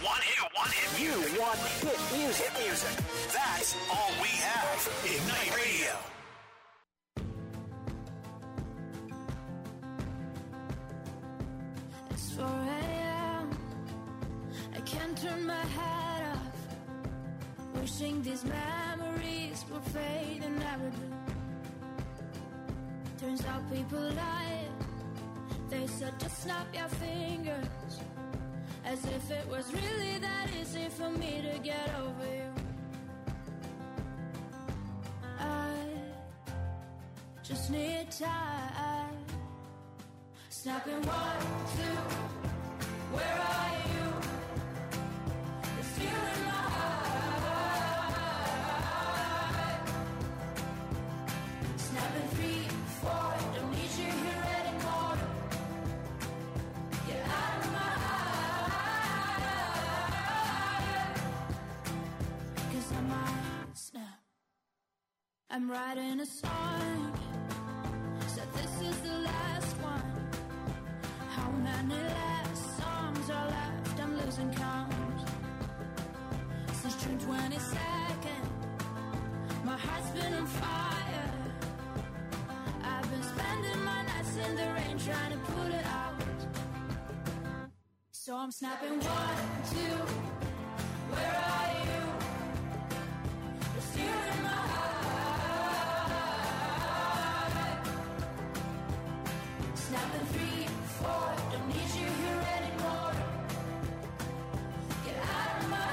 One hit. You want hit music. That's all we have. Ignite Radio. It's 4 a.m. I can't turn my head off. Wishing these memories will fade and never do. Turns out people lie. They said just snap your fingers. As if it was really that easy for me to get over you. I just need time. Snapping 1, 2, where are you? It's you in my heart. Snapping 3, 4, don't need you here anymore. Get out of my I'm writing a song. Said this is the last one. How many last songs are left? I'm losing count. Since June 22nd, my heart's been on fire. I've been spending my nights in the rain trying to put it out. So I'm snapping 1, 2, where are you? It's you in my heart. Snapping 3, 4, don't need you here anymore. Get out of my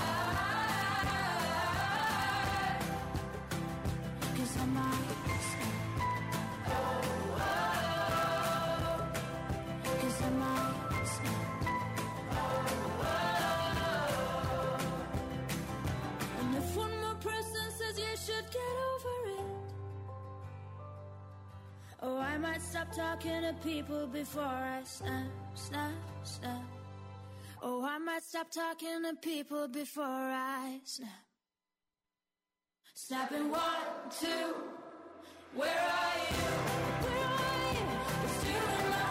heart. 'Cause I might snap. Oh, oh, 'cause I might snap. Oh, oh. And if one more person says you should get over it, oh, I might stop talking to people before I snap, snap, snap. Oh, I might stop talking to people before I snap. Snapping 1, 2, where are you? Where are you? It's you in my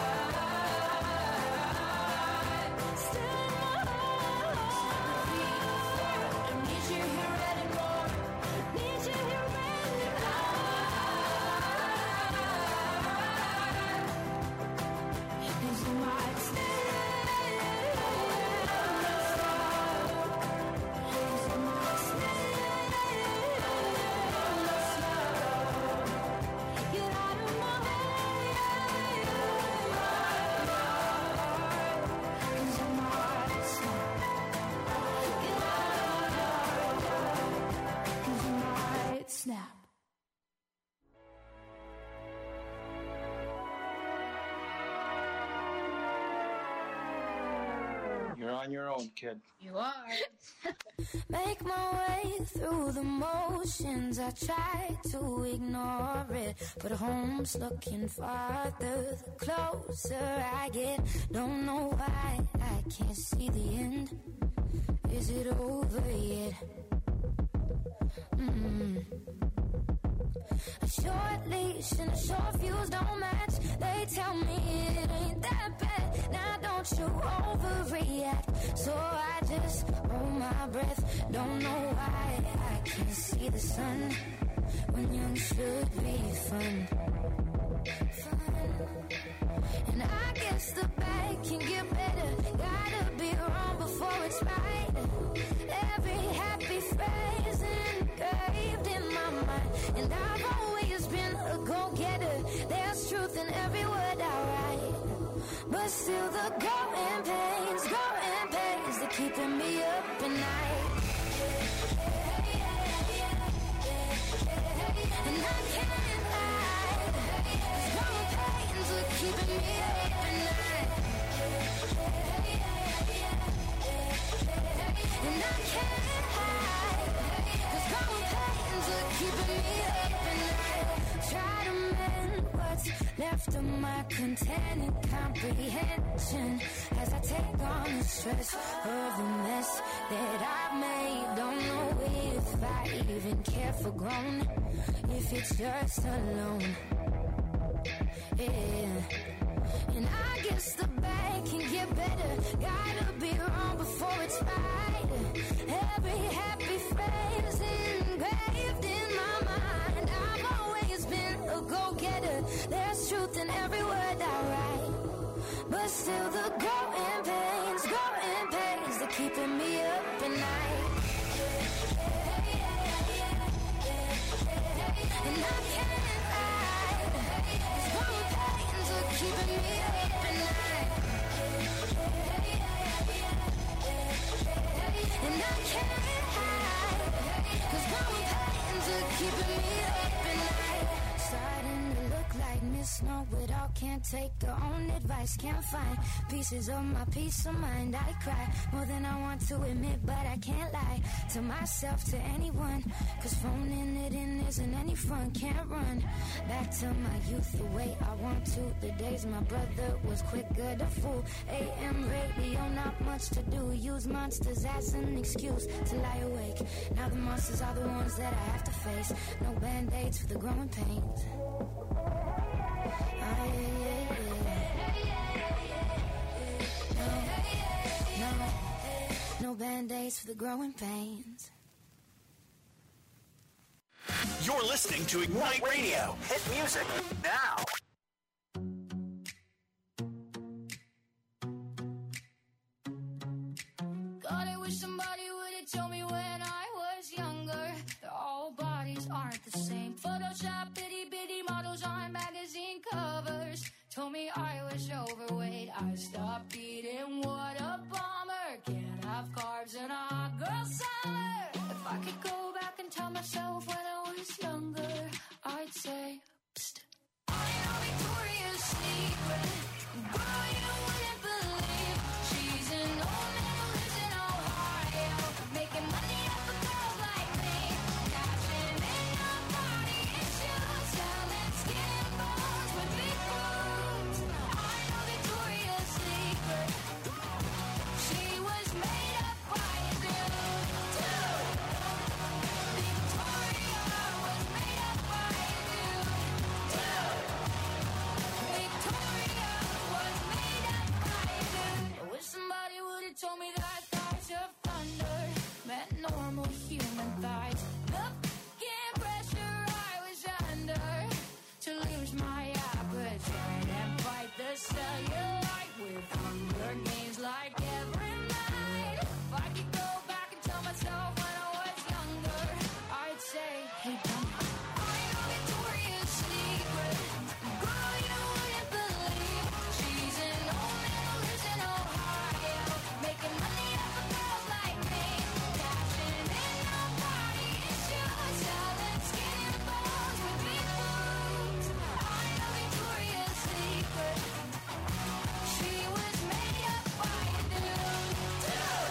heart. Still in my heart. Don't need you here anymore. Need you here anymore. 'Cause I might stay. 'Cause I might stay. Get out of my way. 'Cause I might stay. Get out. 'Cause I might snap. You're on your own, kid. You are. Make my way through the motions. I try to ignore it, but home's looking farther the closer I get. Don't know why I can't see the end. Is it over yet? A short leash and a short fuse don't match. They tell me it ain't that bad. Now don't you overreact. So I just hold my breath. Don't know why I can't see the sun when young should be fun. And I guess the bad can get better. Gotta be wrong before it's right. Every happy phrase engraved in my mind. And I've always been a go-getter. There's truth in every word I write. But still the growing pains, they're keeping me up at night. And I can't hide. These growing pains are keeping me up at night. And I can't hide. These growing pains are keeping me up at night. Try to mend what's left of my contented comprehension as I take on the stress of the mess that I've made. Don't know if I even care for grown, if it's just alone. Yeah. And I guess the bad can get better. Gotta be wrong before it's right. Every happy phrase engraved in my mind. I've always been a go-getter. There's truth in every word I write. But still the growing pains they're keeping me up at night. And I can't hide. These growing pains are keeping me up at night. And I can't hide. These growing pains are keeping me up at night. Starting to look like Miss Know-It-All. Can't take her own advice. Can't find pieces of my peace of mind. I cry more than I want to admit, but I can't lie to myself, to anyone. Cause phoning it in isn't any fun. Can't run back to my youth the way I want to. The days my brother was quicker to fool. AM radio, not much to do. Use monsters as an excuse to lie awake. Now the monsters are the ones that I have to face. No band-aids for the growing pains. No band-aids for the growing pains. You're listening to Ignite Radio. Hit music now. God, I wish somebody would have told me when I was younger that all bodies aren't the same. Photoshop itty-bitty models on magazine covers told me I was overweight. I stopped eating, what a bummer. Can't have carbs in a hot girl summer. If I could go back and tell myself when I was younger, I'd say, psst, I know Victoria's Secret. Girl, you wouldn't believe she's an old man who lives in Ohio, making money off of girls like me, cashing in on body issues, selling skin and bones with big boobs. I know Victoria's Secret. She was made up by a dude, too. Victoria was made up by a dude, too. Victoria was made up by a dude. I wish somebody would have told me that thighs of thunder meant normal human thighs. The fucking pressure I was under to lose my appetite and fight the cellulite with hunger games like every night. If I could go back and tell myself when I was younger, I'd say, hey, dummy, I know Victoria's Secret. Girl, you wouldn't believe she's an old man who lives in Ohio, making money off of girls like me, cashing in on body issues, selling skin and bones with big boobs. I know Victoria's Secret. She was made up by a dude, too.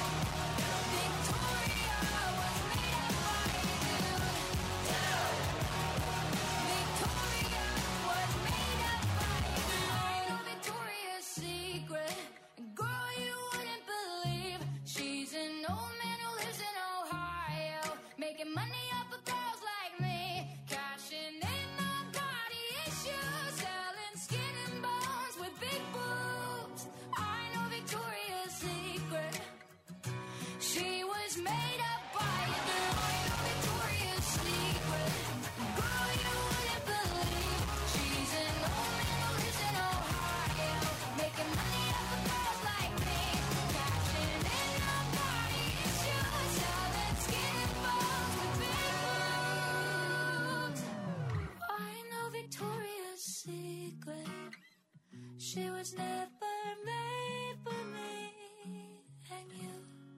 Victoria was made up by a dude, too. Victoria was made up by a dude. I know Victoria's Secret. Girl, you wouldn't believe she's an old man who lives in Ohio, making money off of girls like me, cashing in on body issues, selling skin and bones with big boobs. I know Victoria's Secret. She was made up by a dude. I know Victoria's Secret. Girl, you wouldn't believe she's an old man who lives in Ohio, making money off of girls like me, cashing in on body issues, selling skin and bones with big boobs. I know Victoria's Secret. She was never made for me and you.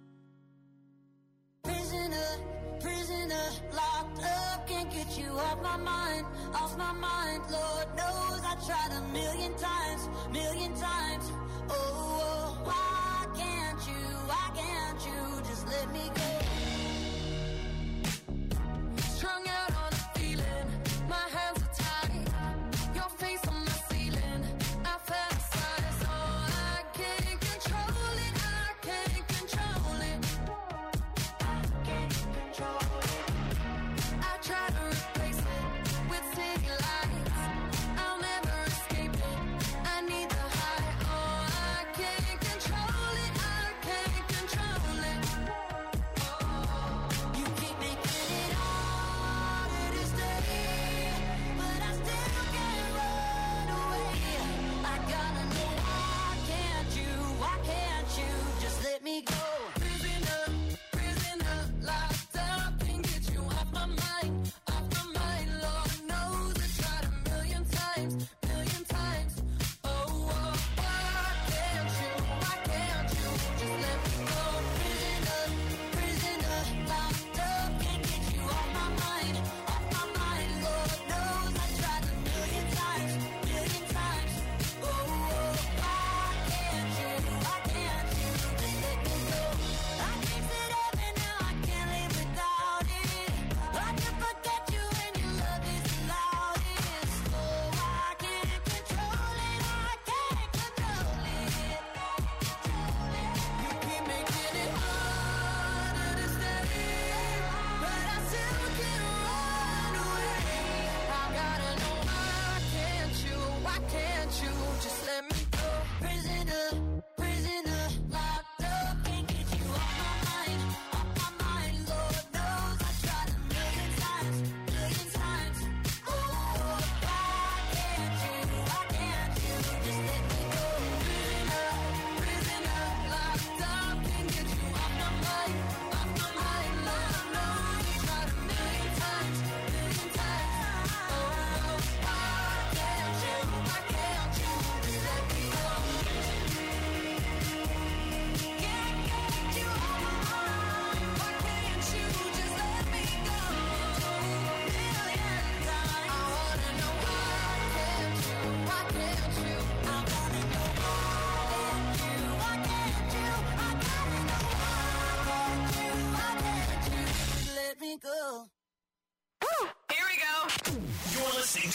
Prisoner, locked up, can't get you off my mind. Lord knows I tried a million times. Oh, why can't you just let me go? Strung out on a feeling, my hands are tied. Your face on the ceiling, I fantasize. Oh, I can't control it. I try to replace it with city lights. I'll never escape it.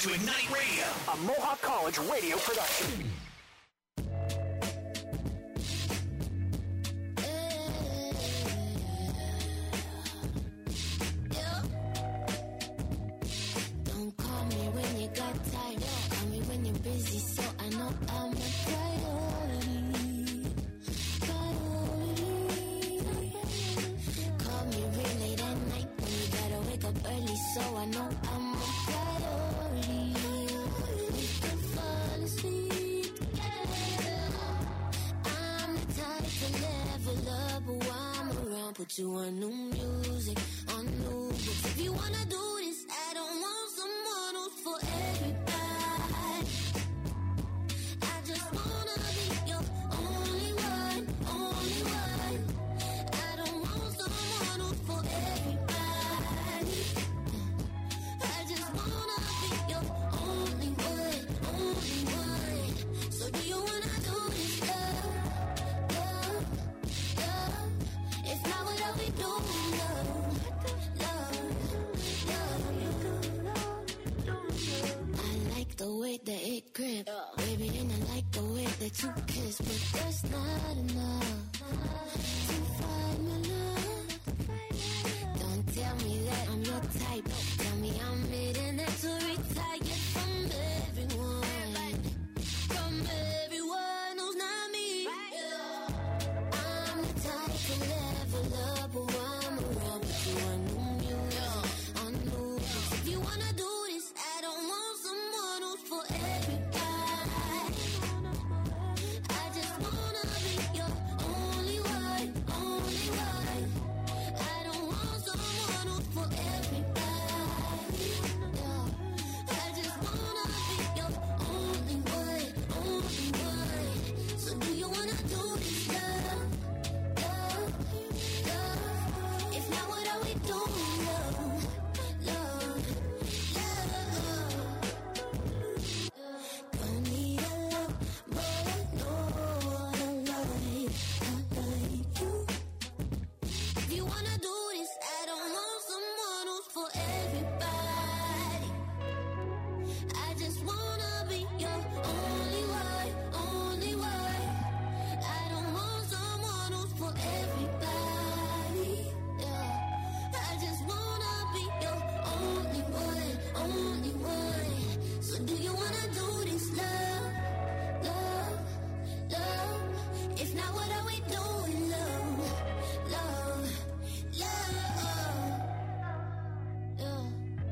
to Ignite Radio, a Mohawk College radio production. Don't call me when you got time. Call me when you're busy, so I know I'm a priority. Call me real late at night when you gotta wake up early, so I know I'm a priority. We can fall asleep together. I'm the type to level up while I'm around. Put you on new music, on new books. If you wanna do this, I don't want someone who's for everybody. I just wanna be your only one, only one. I don't want someone who's for everybody. I just wanna be your only one, only one. So do you wanna do this, love, love, love? If not, what are we doing, love, love, love? I like the way that it grip, baby, and I like the way that you kiss, but that's not enough to find my love. Don't tell me that I'm your type. Tell me I'm mid-and that to retire from everyone. From everyone who's not me. I'm the type to level up while I'm around. Put you on new music, on new books. If you wanna do this, I don't want someone who's for everybody. I just wanna be your only one, only one. I don't want someone who's for everybody. No. I just wanna be your only one, only one. So do you wanna do this, love, love, love? If not, what are we doing, love, love, love? Don't need a love, but I know I like you. If you wanna do this, I don't want someone who's for everybody. I just wanna be your only one, only one. I don't want someone who's for everybody. Yeah. I just wanna be your only one, only one. So do you wanna do this, love, love, love? If not, what are we doing, love, love, love? Yeah.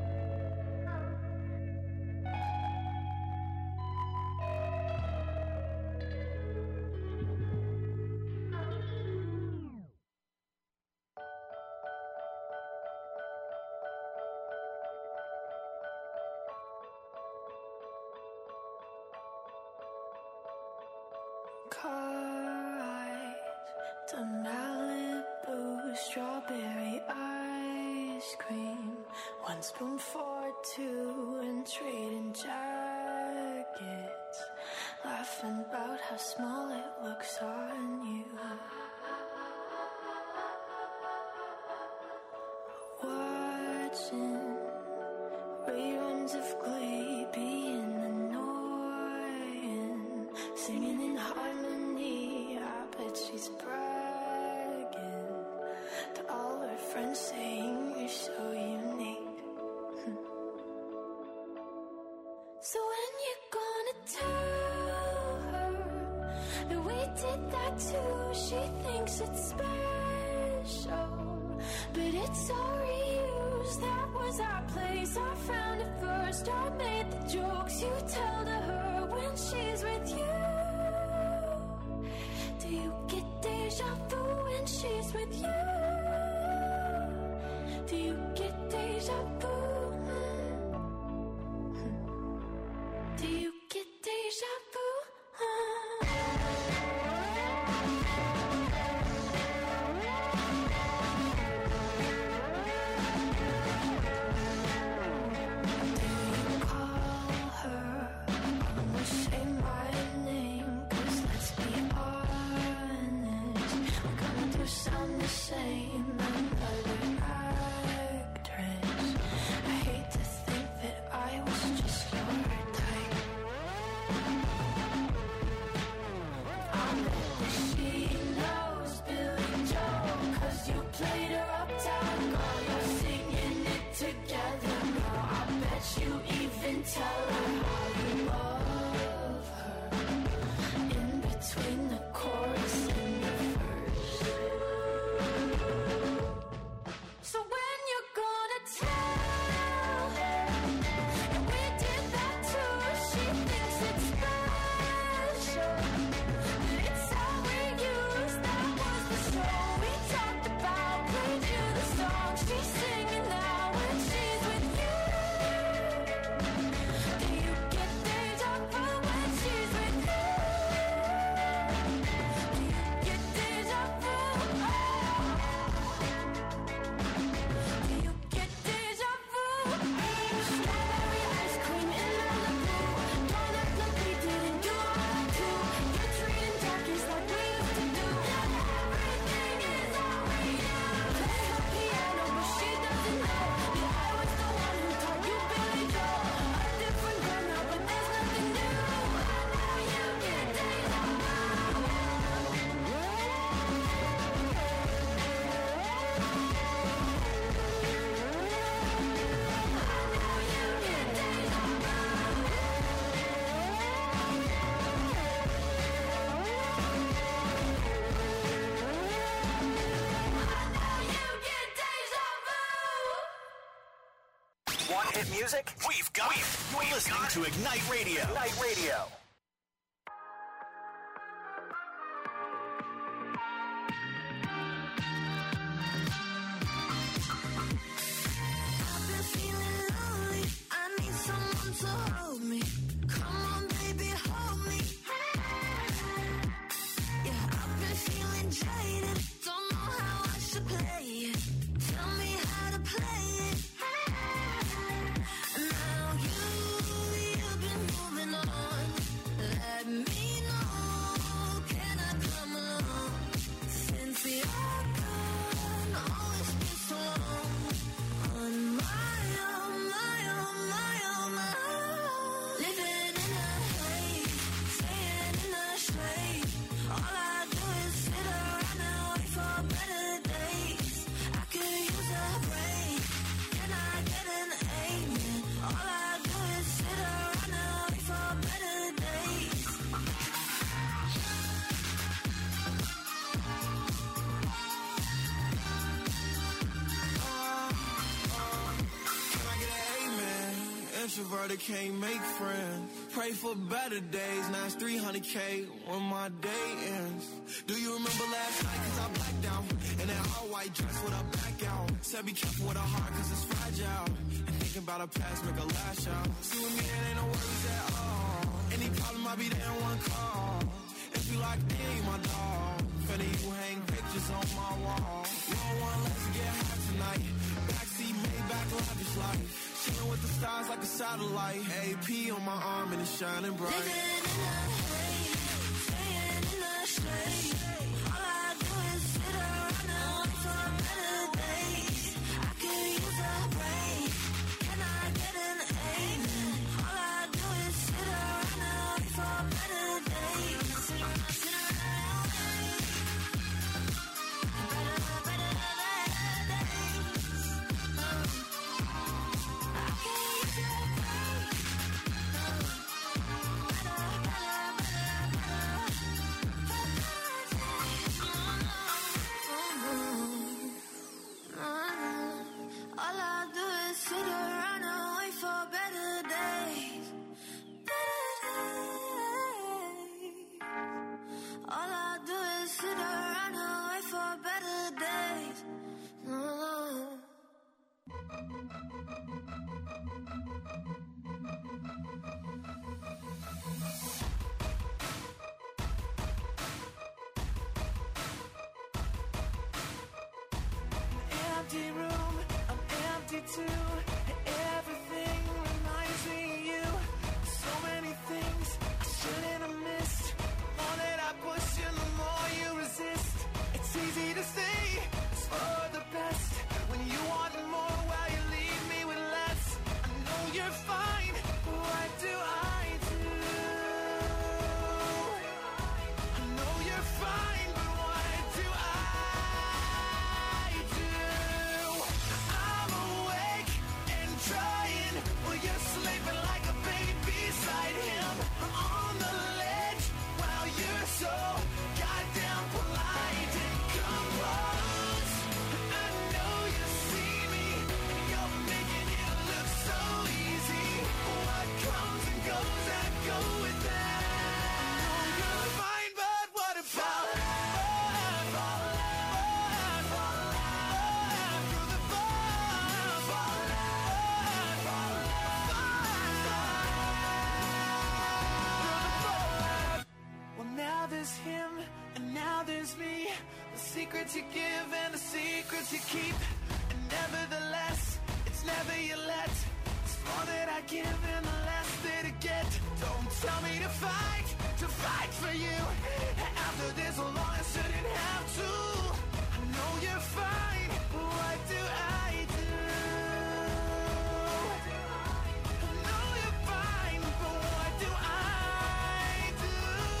Car eyes to Malibu, strawberry ice cream. One spoon for two and trading jackets, laughing about how small it looks on you. Watching reruns of Glee, being annoying, singing in harmony. I bet she's bragging to all her friends, saying you're so unique. So when you gonna tell her that we did that too? She thinks it's special, but it's all reused. That was our place, I found it first. I made the jokes you tell to her when she's with you. Do you get deja vu when she's with you? Do you get deja vu? Do you get deja vu? Do you call her? Almost say my name, 'cause let's be honest, we're gonna do sound the same. Another She knows Billy Joel, 'cause you played her uptown girl. You're singing it together now. I bet you even tell her how you love her in between the chorus and the verse. So when you're gonna tell her that we did that too, she thinks it's special. It's how we used, that was the show we talked about. Played you the song she's singing now when she's with you. Do you get deja vu when she's with you? Do you get deja vu? Do you get deja vu? Strawberry ice cream in Malibu. Don't act like we didn't do that too. You're treating darkies like we used to do. Everything is how we do. Play her piano, but she doesn't know. Yeah, I was the one who taught you Billy Joel. A different girl now, but there's nothing new. I know you get deja vu. Want hit music? We've got it. You're listening to Ignite Radio. Ignite Radio. I've been feeling lonely. I need someone to hold me. Come on, baby, hold me. Yeah, I've been feeling jaded. Don't know how I should play it. Tell me how to play it. Now you've been moving on. Let me know. Can I come along? Since you're gone, oh, it's been so long. On my own, my own, my own, my own. Living in a haze, staying in a shade. All I do is sit around and wait for better days. I could use a break. Can I get an amen? All I do is sit around and wait for better days. Can I get an amen? Introverted can't make friends. Pray for better days. Now it's 300K when my day ends. Do you remember last night? 'Cause I blacked out. In that all white dress with a back out. Said be careful with a heart 'cause it's fragile. And thinking about a past make a lash out. See with me, it ain't no worries at all. Any problem, I'll be there in one call. If you like me, my dog. Finna you hang pictures on my wall. You don't want let's get high tonight. Backseat, Maybach, lavish life. Chilling with the stars like a satellite. AP on my arm and it's shining bright. Living in a haze, staying in a shade. All I do is sit around and wait for better days. I could use a break. Can I get an amen? All I do is sit around and wait for better days. Sit around, better days. I could use a break. All I do is sit around and wait for better days. Better days. All I do is sit around and wait for better days. Empty room, I'm empty too. Everything reminds me of you. So many things I shouldn't have missed. The more that I push you, the more you resist. It's easy to say it's for the best. When you want more, well, you leave me with less. I know you're fine, but what do I do? I know you're fine. me the secrets you give and the secrets you keep. And nevertheless, it's never you let. It's more that I give and the less that I get. Don't tell me to fight for you. After this long, I shouldn't have to. I know you're fine, but what do I do? I know you're fine, but what do I do?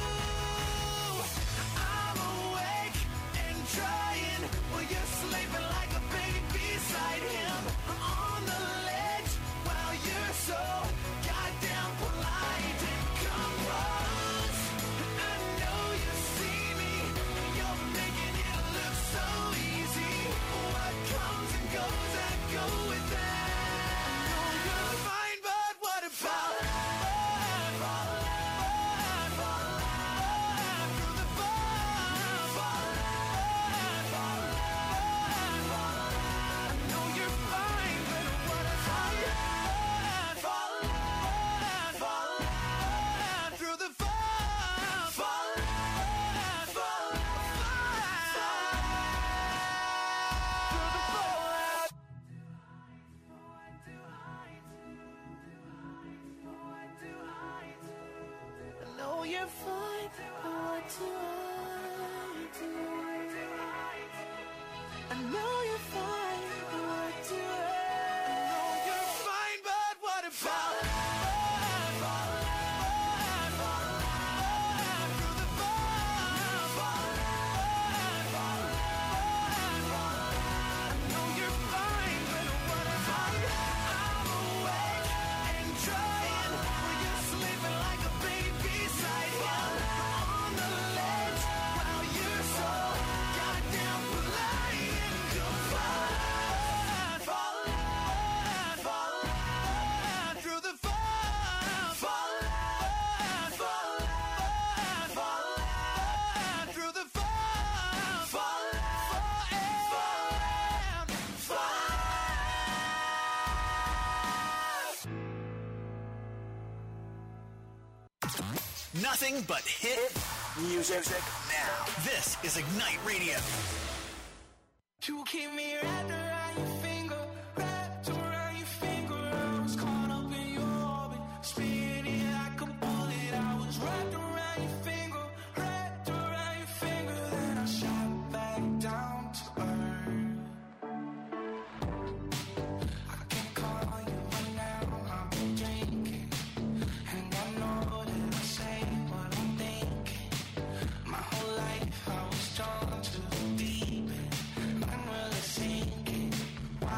I'm awake and trying while you're sleeping like a baby beside him. I'm on the ledge while you're so goddamn polite and composed. I know you see me, you're making it look so easy. What comes and goes, I go with that. I know you're fine, but what about through the I know you're fine, but what about through the I know you're fine, but what do I do? I know you're fine, but what do I know you're fine, but what about through the I know you're fine, but what about I'm awake and trying while you're sleeping like a baby beside him. On the ledge while you're so goddamn polite and composed. Through the through the Nothing but hit music now. This is Ignite Radio. You keep me wrapped around your finger, wrapped around your finger. I was caught up in your orbit, spinning like a bullet. I was wrapped around your finger, wrapped around your finger. Then I shot back down to earth. I can call you right now, I've been drinking, and I know that I say what I'm thinking. My whole life I was drawn to the deep end. I'm really sinking. Why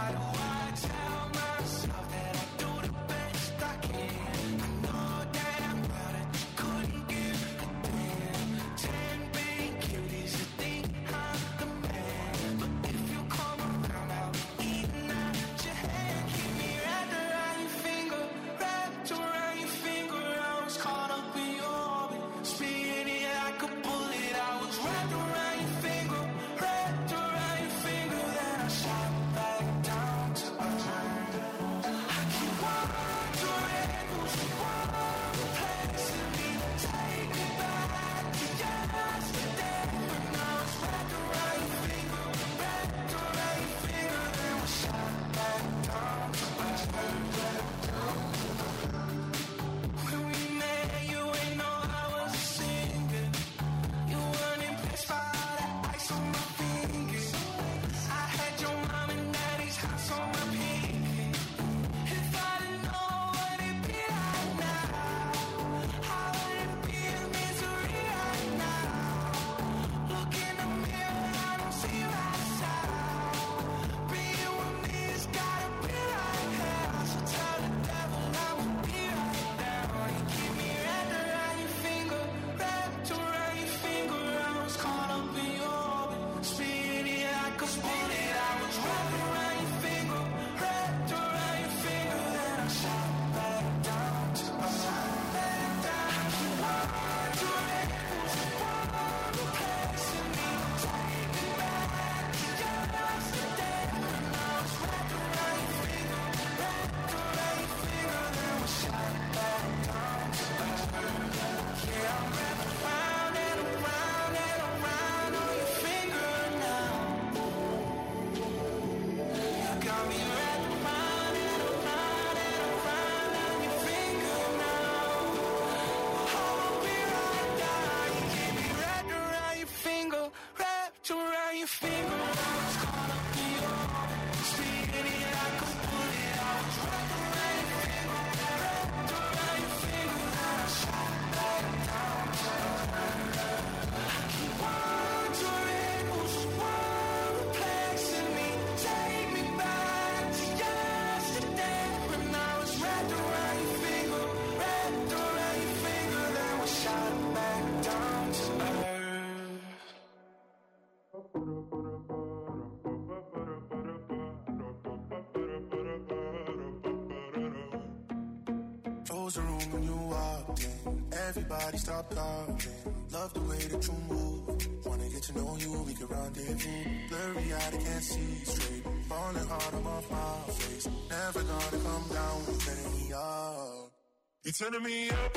Close the room when you walked in. Everybody stop talking. Love the way that you move. Wanna get to know you, we can rendezvous. Blurry eyed, I can't see straight. Falling hard, I'm off my face. Never gonna come down, you're turning me up. You're turning me up,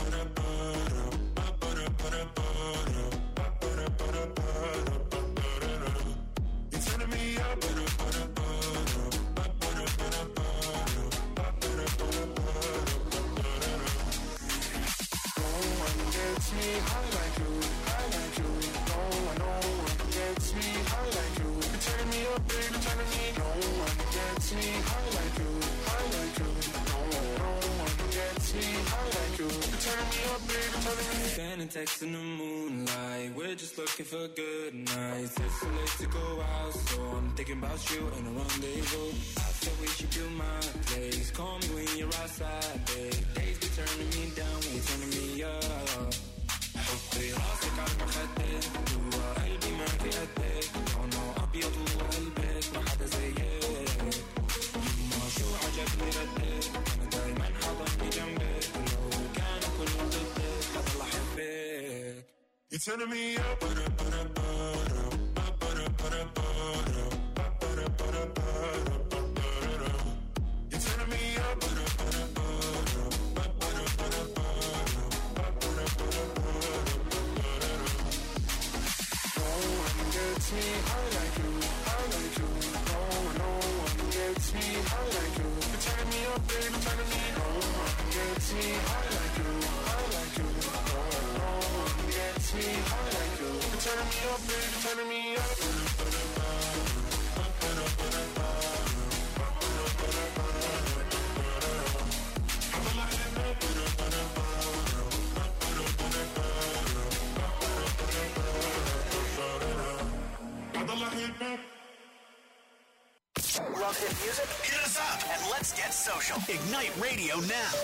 You're turning me up, me high like you, high like you. No one gets me high like you. You're turning me up, baby, turning me. No one gets me high like you, high like you. No one gets me high like you. You're turning me up, baby, turning me. Sending texts in the moonlight. We're just looking for good nights. It's too late to go out, so I'm thinking about you and a rendezvous. I said we should do my place. Call me when you're outside, babe. Days be turning me down, when you're turning me up. حطي راسك عالمخدة جوا قلبي ما في قدك لونه أبيض وقلبك ما حدا زيك يما شو عجبني ردك أنا دايما حاضني جنبك ولو كان كله ضدك حضل أحبك. You're turning me up, You're turning me up, me high like you, high like you. No one gets me high like you. You're turning me up, baby, turning me. No one gets me high like you, high like you. No one gets me high like you. You're turning me up, baby, turning me up. Love hit music? Hit us up and let's get social. Ignite Radio now.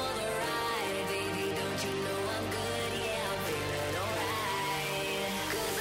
Good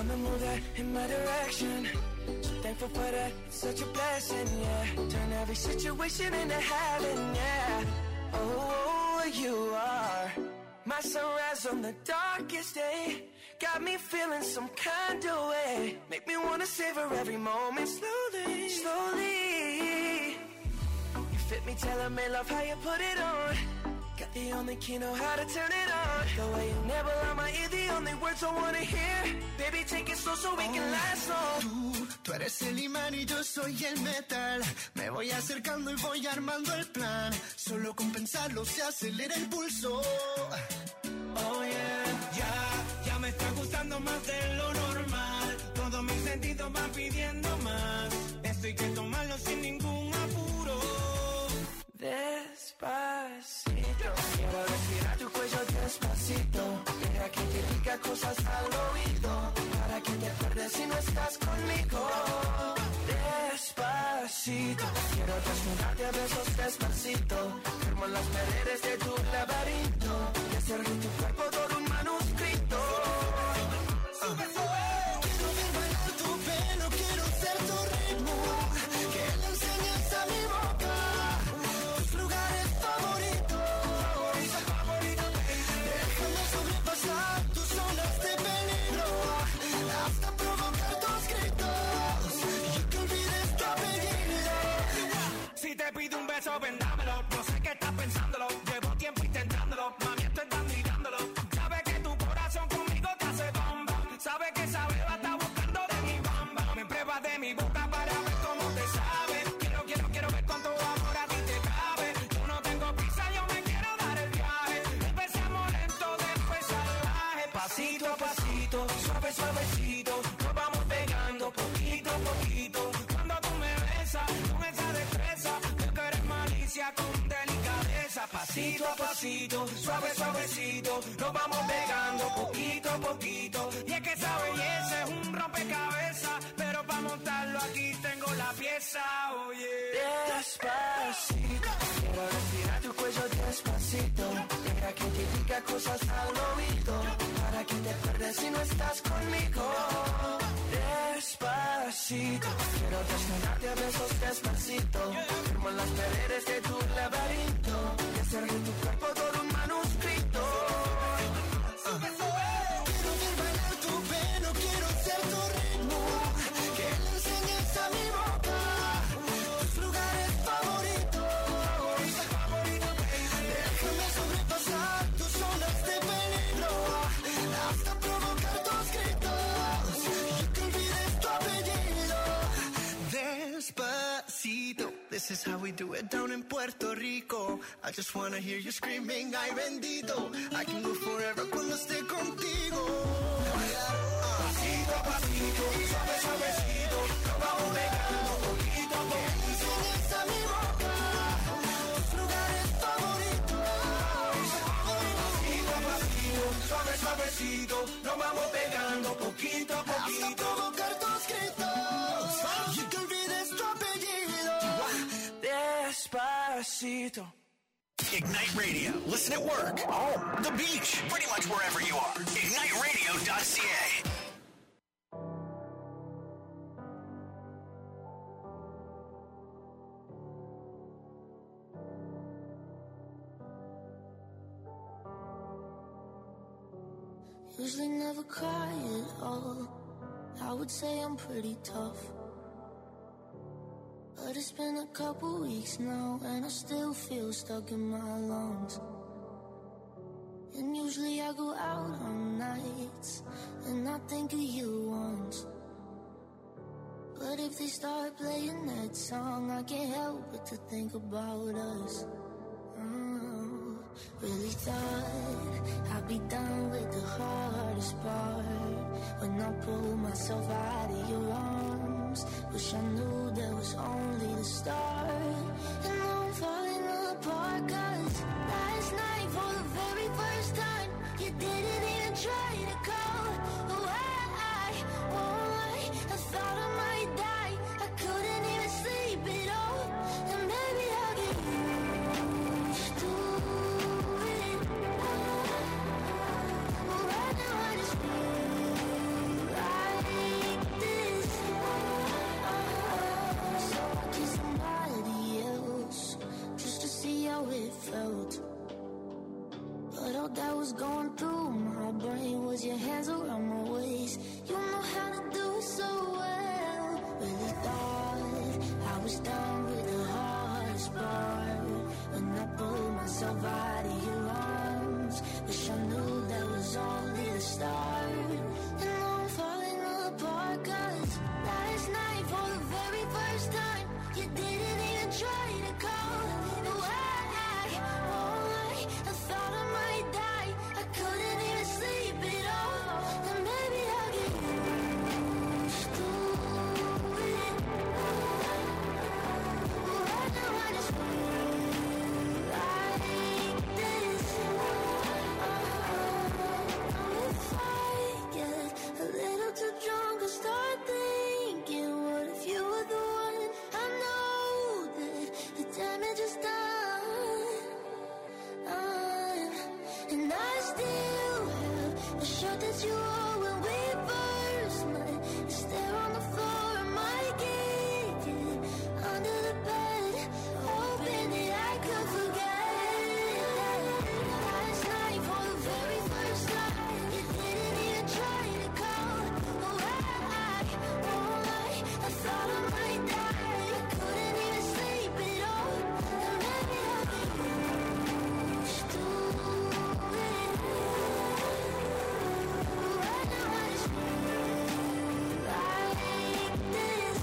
I'ma move that in my direction. So thankful for that, it's such a blessing, yeah. Turn every situation into heaven, yeah. Oh, you are my sunrise on the darkest day. Got me feeling some kind of way. Make me wanna savor every moment slowly, slowly. You fit me, telling me love how you put it on. Got the only key, know how to turn it on. The way you never on my ear, the only words I wanna hear. Baby, take it slow so we can last long. Tú eres el imán y yo soy el metal. Me voy acercando y voy armando el plan. Solo con pensarlo se acelera el pulso. Oh yeah, Ya me está gustando más de lo normal. Todos mis sentidos van pidiendo más. Esto hay que tomarlo sin ningún apuro. despacito. Quiero respirar tu cuello despacito. Deja que te diga cosas al oído. Para que te acuerdes si no estás conmigo. Despacito. Quiero desnudarte a besos despacito. Firmo las paredes de tu laberinto. Y hacer de tu cuerpo todo un manuscrito. Quiero ver bailar tu pelo, quiero ser tu ritmo. Que le enseñes a mi boca tus lugares favoritos. Déjame sobrepasar tus zonas de peligro. Hasta provocar tus gritos. Y que olvides tu apellido. Si te pido un beso, vendámelo. No sé qué estás pensándolo. Llevo tiempo intentándolo. Mami, estoy dando y dándolo. Sabes que tu corazón conmigo te hace bomba. Sabes que esa beba está buscando de mi bamba. Me pruebas de mi boca para ver cómo te sabe. Quiero ver cuánto amor a ti te cabe. Yo no tengo prisa, yo me quiero dar el viaje. Empezamos lento, después salvaje. Pasito a pasito, suave, suavecito. Nos vamos pegando poquito a poquito. Cuando tú me besas, con esa destreza. Tú que eres malicia con delicadeza. Pasito a pasito, suave, suavecito. Nos vamos pegando poquito a poquito. Y es que esa belleza es un rompecabezas. Pero para montarlo aquí tengo la pieza, oye. Despacito, quiero respirar tu cuello despacito. Deja que te diga cosas al oído. Para que te acuerdes si no estás conmigo. Despacito, quiero desnudarte a besos despacito. Firmo las paredes de tu laberinto. Y hacer de tu cuerpo todo un manuscrito. Quiero ver bailar tu pelo, quiero ser tu ritmo. Que le enseñes a mi boca tus lugares favoritos. Déjame sobrepasar tus zonas de peligro. Hasta provocar tus gritos. Y que olvides tu apellido. Despacito. This is how we do it down in Puerto Rico. I just wanna hear you screaming, ay bendito. I can go forever cuando esté contigo. Pasito a pasito, suave, suavecito. Nos vamos pegando poquito a poquito. Enseñes a mi boca tus lugares favoritos. Pasito a pasito, suave, suavecito. Nos vamos pegando poquito a Hasta poquito. provocar tus gritos. Y que olvides tu apellido. Despacito. Ignite Radio. Listen at work, home, the beach, pretty much wherever you are. IgniteRadio.ca. Usually never cry at all. I would say I'm pretty tough. But it's been a couple weeks now, and I still feel stuck in my lungs. And usually I go out on nights, and I think of you once. But if they start playing that song, I can't help but to think about us. Really thought I'd be done with the hardest part. When I pulled myself out of your arms, wish I knew that was only the start. And now I'm falling apart, 'cause last night for the very first time, you didn't even try to call away. I thought I might die, I couldn't even sleep at all. And maybe I'll get used to it. Right now I just feel like was going through my brain was your hands around my waist. You know how to do it so well. Really thought I was down with the hardest part. When I pulled myself out of your arms, wish I knew that was only the start. And now I'm falling apart, 'cause last night for the very first time, you didn't even try to call. I thought I might die, I couldn't even sleep at all. And maybe I'll get used to it. Right now I just feel like this. If I get a little too drunk, I'll start thinking, what if you were the one? I know that the damage is done. And I still have the shirt that you wore when we first met. It's there on the floor, I might get it under the bed, hoping that I could forget. Last night for the very first time, you didn't even try to call. Oh, I won't lie, I thought I might die, I couldn't even sleep at all. And maybe I'll get used to it. Right now I just feel like this.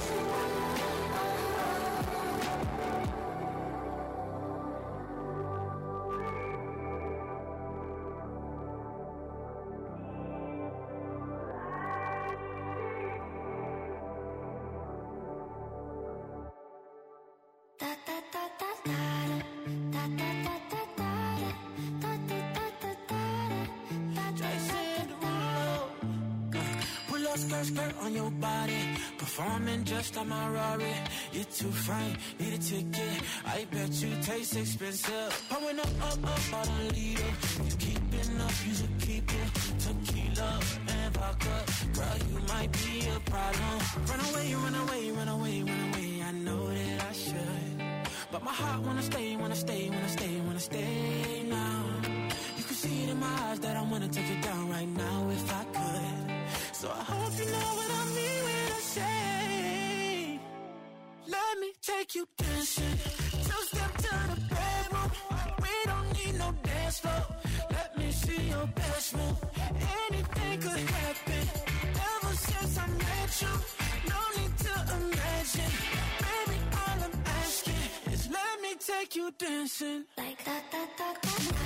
Da da da da da da da da da da da da da da da. Jason Derulo. Pull up skirt, skirt on your body. Performing just like my Rari. You're too fine, need a ticket. I bet you taste expensive. Pouring up, out a leader. You keeping up, you should keep it. Tequila and vodka. Girl, you might be a problem. Run away, run away, run away, run away. I know that I should, but my heart wanna stay, wanna stay, wanna stay, wanna stay now. You can see it in my eyes that I wanna take it down right now if I could. So I hope you know what I mean when I say, let me take you dancing. Two-step to the bedroom. We don't need no dance floor. Let me see your best move. Anything could happen. Ever since I met you, no need to imagine. Baby, all I'm asking is let me take you dancing. Like da da da da da.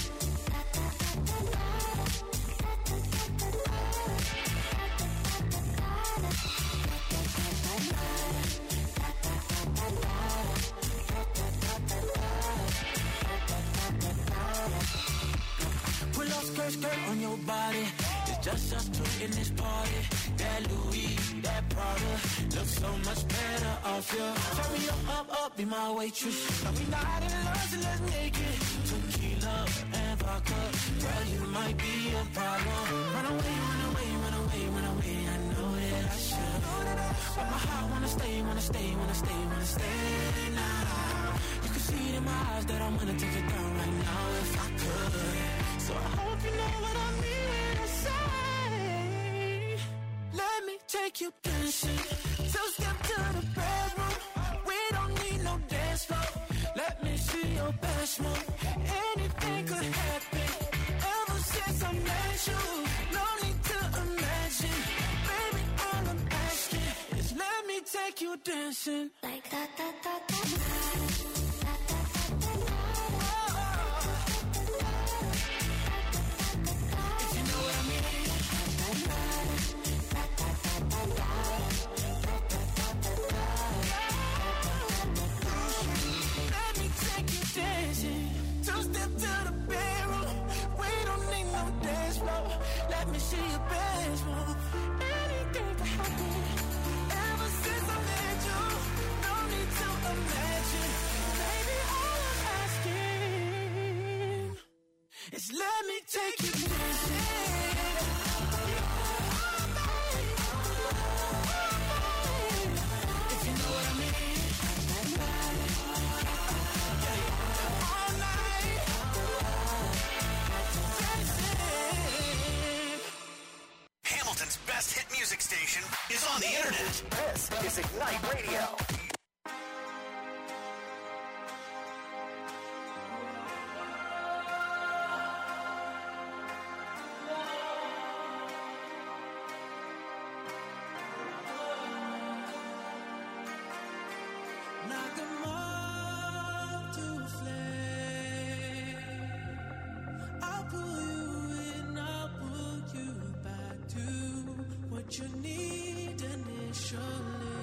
Pull up skirt, skirt on your body. It's just us two in this party. That Louis, that Prada looks so much better off you. Turn me up, be my waitress. Now we not in love, so let's make it. Tequila and vodka. Girl, you might be a problem. Run away, run away, run away, run away. I know that I should, but my heart wanna stay, wanna stay, wanna stay, wanna stay now. You can see it in my eyes that I'm gonna take it down right now if I could. So I hope you know what I mean when I say, let me take you dancing. Two-step to the bedroom. We don't need no dance floor. Let me see your best move. Anything could happen. Ever since I met you, no need to imagine. Baby, all I'm asking is let me take you dancing. Like da da da da da. Let me see your best move. Anything could happen. Ever since I met you, no need to imagine. is Ignite Radio. Like a moth to a flame, I'll pull you in, I'll pull you back to what you need initially.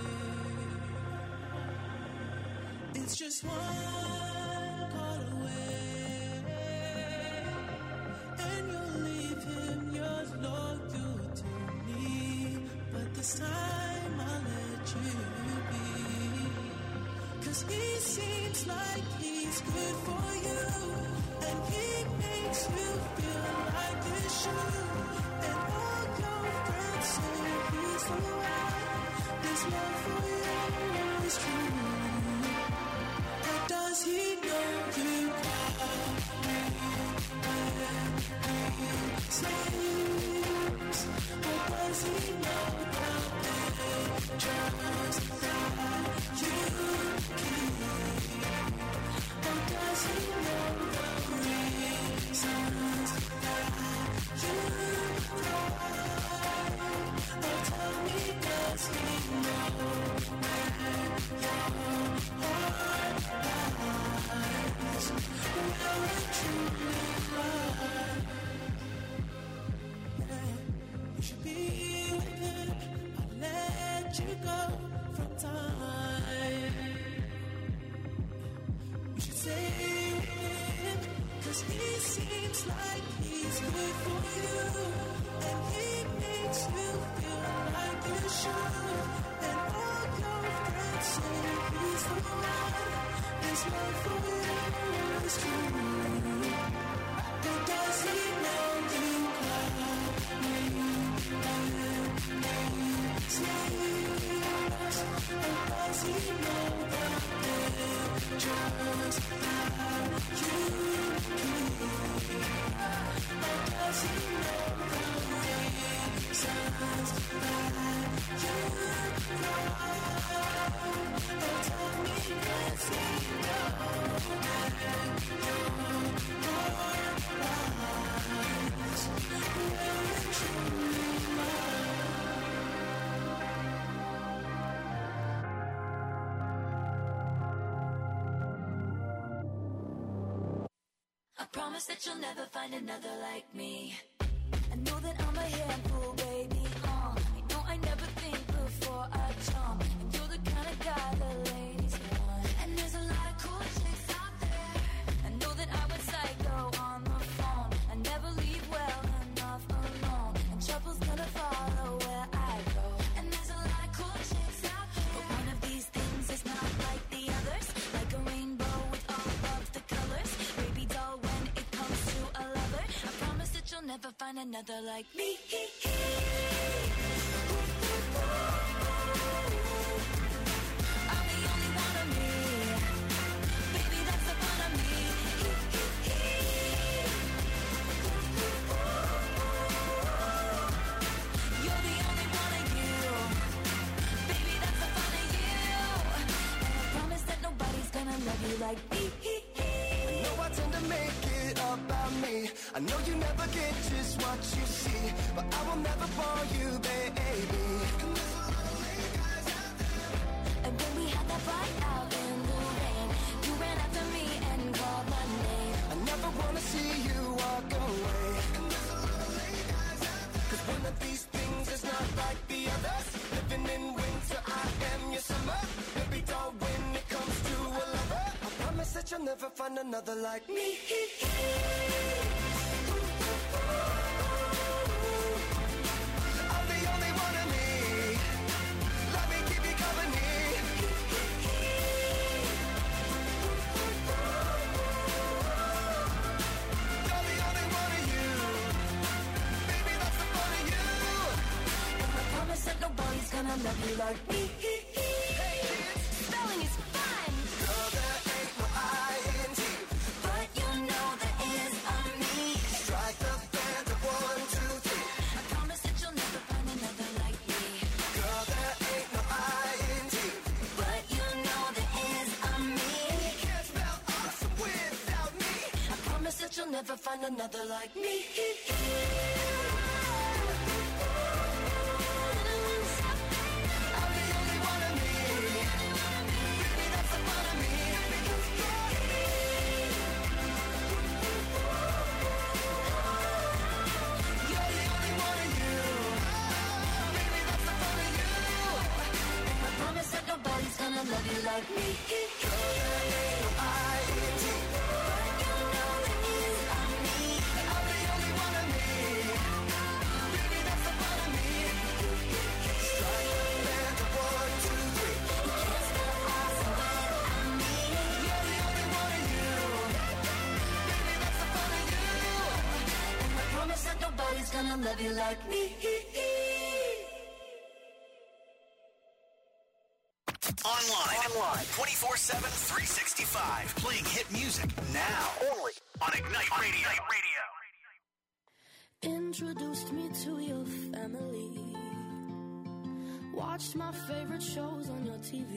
It's just one call away, and you'll leave him, you're loyal to me. But this time I'll let you be. 'Cause he seems like he's good for you, and he makes you feel like you should. And all your friends say he's the one. This love for you is true. But does he know you call me when he sleeps? Or does he know the pictures that you keep? Or does he know the reasons that you cry? Or tell me, does he know where your heart lies? Will it truly lie? Yeah, you should be with him. I'll let you go from time. You should stay with him, 'cause he seems like he's good for you, and he makes you feel like you should. And all your friends say he's the one. His love for you is true. But does he know you call me when he sleeps? Or does he know the pictures that you keep? Or does he know the reasons that you cry? Or tell me, does he know where your heart lies? Will it truly lie? I promise that you'll never find another like me. I know that I'm a handful, baby. I know I never think before I jump. And you're the kind of guy the ladies want. And there's a lot of cool chicks out there. I know that I would psycho on the phone. I never leave well enough alone. And trouble's gonna follow where I go. And there's a lot of cool chicks out there. But one of these things is not like the others. Like a rainbow with all of the colors. Baby doll, when it comes to a lover, I promise that you'll never find another like me. I'm the only one of me. Baby, that's the fun of me. You're the only one of you. Baby, that's the fun of you. And I promise that nobody's gonna love you like me. I know I tend to make it about me. I know you never get just what you see, but I will never fall you, baby. And when we had that fight out in the rain, you ran after me and called my name. I never wanna see you walk away. 'Cause one of these things is not like the others. Living in winter, I am your summer. Baby doll, when it comes to a lover, I promise that you'll never find another like me. I'm the only one of me. Let me keep you company. You're the only one of you. Baby, that's the fun of you. And I promise that nobody's gonna love you like me. Spelling is fun. Girl, there ain't no I-N-G, But you know there is a me. strike the band of 1, 2, 3. I promise that you'll never find another like me. Girl, there ain't no I-N-G, never find another like me. Nobody's gonna love you like me. L-A-I-T. You know that you are me. I'm the only one of me. Baby, that's the fun of me. Strike and the 1, 2, 3. You can't stop awesome when I'm me. You're the only one of you. Baby, that's the fun of you. And I promise that nobody's gonna love you like me. Online 24/7, 365. Playing hit music now. Only on Ignite Radio. Introduced me to your family. Watched my favorite shows on your TV.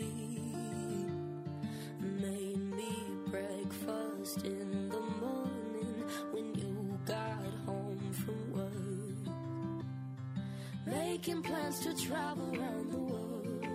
Made me breakfast in the morning when you got home from work. Making plans to travel around the world.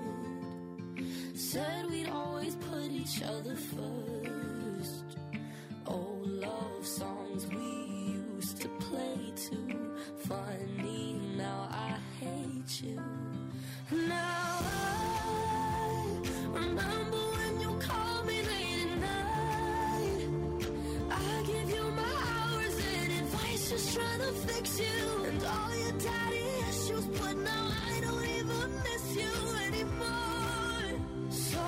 Said we'd always put each other first. Old love songs we used to play too. Funny, now I hate you. Now I remember when you called me late at night. I give you my hours and advice, just trying to fix you. And all your daddy issues, but now I don't even miss you anymore. So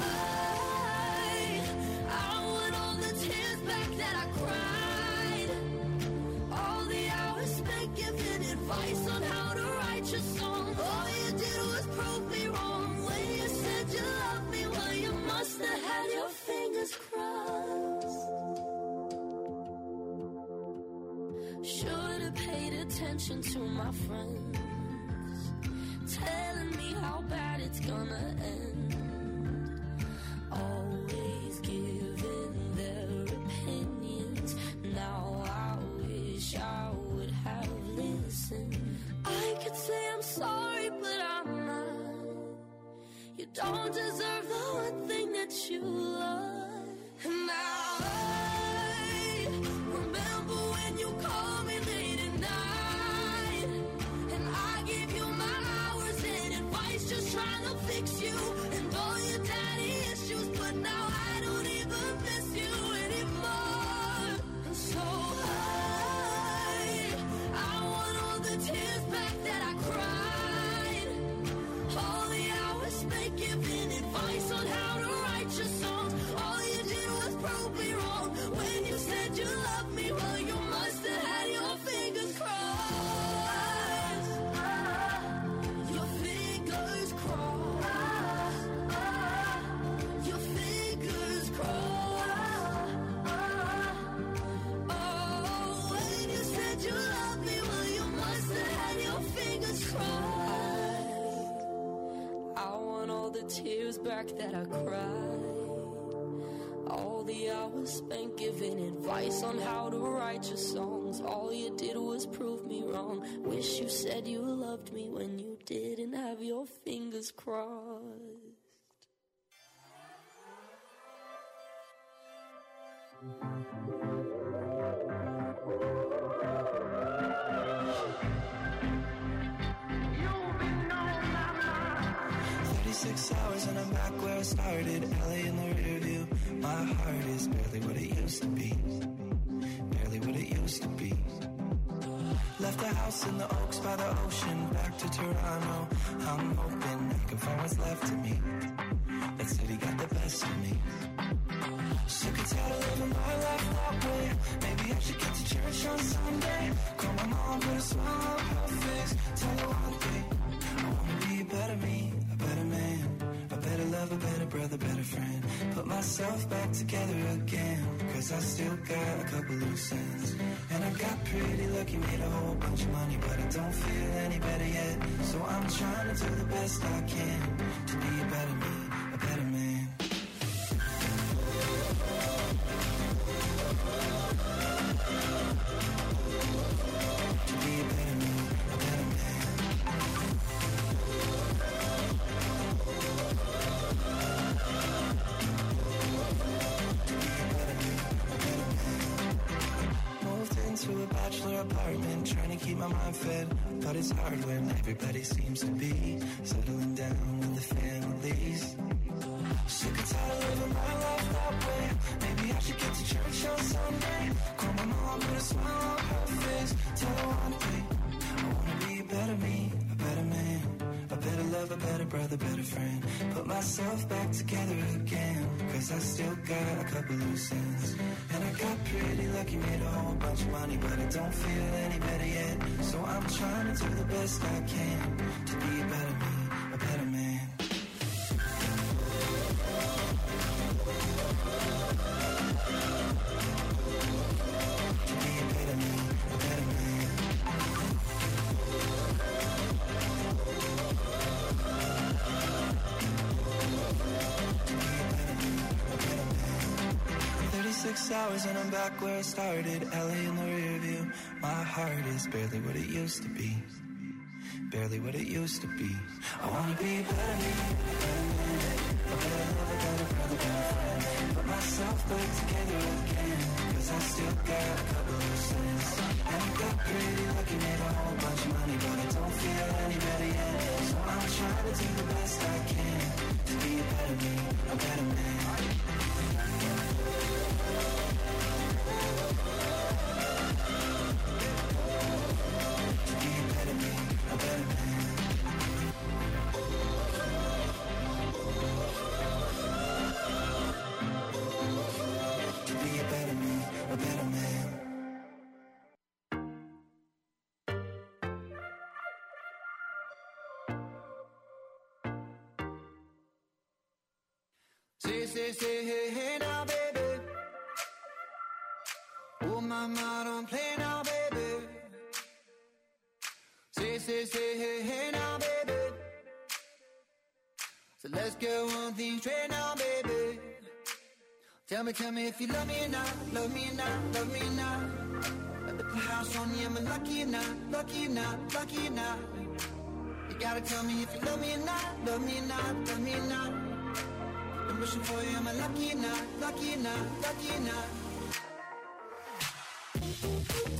I want all the tears back that I cried. All the hours spent giving advice on how to write your song. All you did was prove me wrong. When you said you loved me, well, you must have had your fingers crossed. Should have paid attention to my friends, telling me how bad it's gonna end. Always giving their opinions. Now I wish I would have listened. I could say I'm sorry, but I'm not. You don't deserve the one thing that you love. And now I remember when you called me late at night. And I gave you my hours and advice, just trying to fix you. And all your daddy issues, but now I don't even miss you anymore. And so I want all the tears back that I cried. All the hours spent giving advice on how to write your songs. All you did was prove me wrong. When you said you loved me, well, you must have had your fingers crossed. Your fingers crossed. Your fingers crossed. Oh, when you said you loved me, well, you must have had your fingers crossed. I want all the tears back that I cried. All the hours spent giving advice on how to write your songs. All you did was prove me wrong. Wish you said you loved me when you didn't have your fingers crossed. You've been on my mind. 36 hours and I'm back where I started. LA in the rear view. My heart is barely what it used to be. Barely what it used to be. Left the house in the Oaks by the ocean. Back to Toronto. I'm hoping I can find what's left of me. That city got the best of me. Sick and tired of living my life that way. Maybe I should get to church on Sunday. Call my mom, put a smile on her face. Tell her one thing, I wanna be a better me, a better man, a better lover, better brother, better friend. Put myself back together again, cause I still got a couple loose ends. And I got pretty lucky, made a whole bunch of money, but I don't feel any better yet. So I'm trying to do the best I can to be a better me, a better man. apartment, trying to keep my mind fed. But it's hard when everybody seems to be settling down with the families. Sick and tired of living my life that way. Maybe I should get to church on Sunday. Call my mom, put a smile on her face. Tell her one day, I wanna be a better me, a better man, a better lover, a better brother, better friend. Put myself back together again, cause I still got a couple loose ends. And I got pretty lucky, made a whole bunch of money, but I don't feel any better yet. So I'm trying to do the best I can to be a better me, a better man. To be a better me, a better man. To be a better me, a better man. 36 hours and I'm back where I started. LA in the rear view. My heart is barely what it used to be. Barely what it used to be. I wanna be a better me, a better man, a better lover, better brother, better friend. Put myself back together again, cause I still got a couple of sins. And I got pretty lucky, made a whole bunch of money, but I don't feel any better yet. So I'm trying to do the best I can to be a better me, a better man. To be a better me, a better man. To be a better me, a better man. Say, hey, hey now, baby. Oh, mama, don't play now, baby. Say, hey, hey now, baby. So let's go on things straight now, baby. Tell me if you love me or not, love me or not, love me or not. I put the house on you, am I lucky or not, lucky or not, lucky or not? You gotta tell me if you love me or not, love me or not, love me or not. I'm wishing for you, am I lucky or not, lucky or not, lucky or not?